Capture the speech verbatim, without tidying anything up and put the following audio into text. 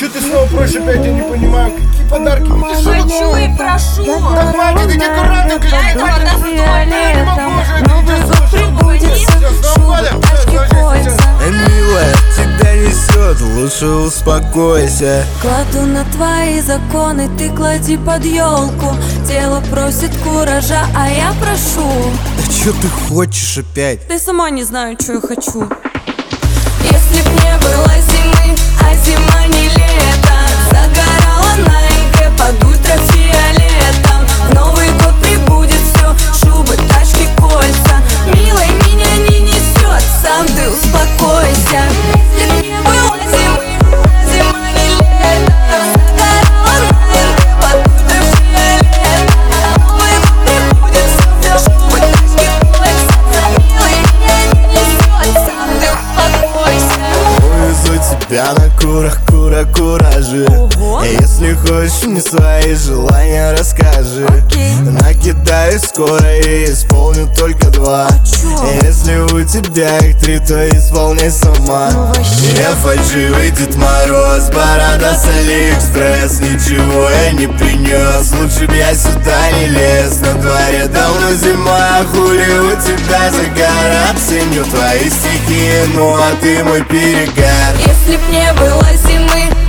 Че ты снова просишь опять, я не понимаю. Какие подарки? Ты что, Хочу и прошу. да хватит этих аккуратных, Я этого достойна. я не могу уже. Новый год прибудет, шубы, тачки, кольца. Милая, тебя несет, лучше успокойся. Кладу на твои законы, ты клади под елку. Тело просит куража, а я прошу. Да чё ты хочешь опять? Ты сама не знаю, что я хочу. Если б не было зимы, а зима не лето, загорала на ИГ под ультрафиолетом. В Новый год прибудет все, шубы, тачки, кольца. Милой, меня не несет, сам ты успокойся. Если б не было зимы, а зима не лето, загорала на ИГ под ультрафиолетом. В Новый год прибудет все, шубы, тачки, кольца. Милой, меня не несет, сам ты успокойся. Увезу тебя на курах, кура, куражи. Ого. И если хочешь мне свои желания, расскажи. Окей. Накидаю скоро и исполню только два. чё? И если у тебя их три, то исполни сама. Ну вообще. Я фальшивый Дед Мороз, борода с Алиэкспресс. Ничего я не принес, лучше б я сюда не лез. На дворе давно зима, хули у тебя загар. Ценю твои стихи, ну а ты мой перегар. Если б не было зимы,